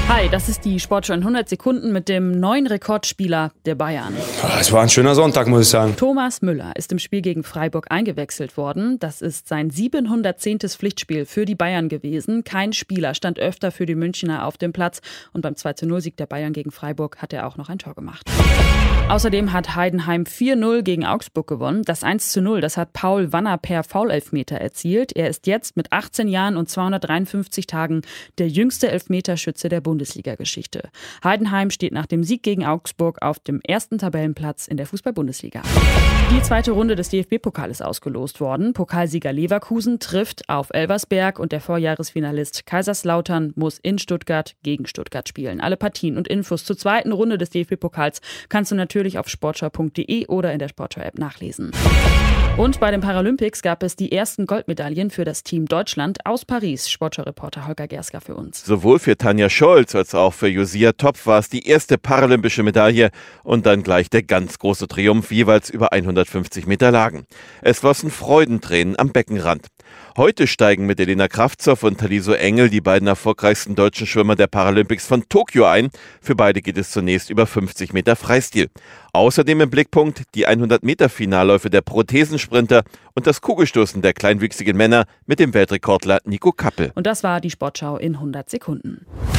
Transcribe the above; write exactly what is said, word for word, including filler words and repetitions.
Hi, das ist die Sportschau in hundert Sekunden mit dem neuen Rekordspieler der Bayern. Es war ein schöner Sonntag, muss ich sagen. Thomas Müller ist im Spiel gegen Freiburg eingewechselt worden. Das ist sein siebenhundertzehntes Pflichtspiel für die Bayern gewesen. Kein Spieler stand öfter für die Münchner auf dem Platz. Und beim zwei zu null Sieg der Bayern gegen Freiburg hat er auch noch ein Tor gemacht. Außerdem hat Heidenheim vier null gegen Augsburg gewonnen. Das eins zu null, das hat Paul Wanner per Foulelfmeter erzielt. Er ist jetzt mit achtzehn Jahren und zweihundertdreiundfünfzig Tagen der jüngste Elfmeterschütze der Bundesliga-Geschichte. Heidenheim steht nach dem Sieg gegen Augsburg auf dem ersten Tabellenplatz in der Fußball-Bundesliga. Die zweite Runde des D F B-Pokals ist ausgelost worden. Pokalsieger Leverkusen trifft auf Elversberg und der Vorjahresfinalist Kaiserslautern muss in Stuttgart gegen Stuttgart spielen. Alle Partien und Infos zur zweiten Runde des D F B-Pokals kannst du natürlich auf sportschau punkt de oder in der Sportschau-App nachlesen. Und bei den Paralympics gab es die ersten Goldmedaillen für das Team Deutschland aus Paris. Sportschau-Reporter Holger Gerska für uns. Sowohl für Tanja Scholz als auch für Josia Topf war es die erste paralympische Medaille und dann gleich der ganz große Triumph, jeweils über hundertfünfzig Meter Lagen. Es flossen Freudentränen am Beckenrand. Heute steigen mit Elena Kraftzow und Taliso Engel die beiden erfolgreichsten deutschen Schwimmer der Paralympics von Tokio ein. Für beide geht es zunächst über fünfzig Meter Freistil. Außerdem im Blickpunkt die hundert Meter Finalläufe der Prothesensprinter und das Kugelstoßen der kleinwüchsigen Männer mit dem Weltrekordler Nico Kappel. Und das war die Sportschau in hundert Sekunden.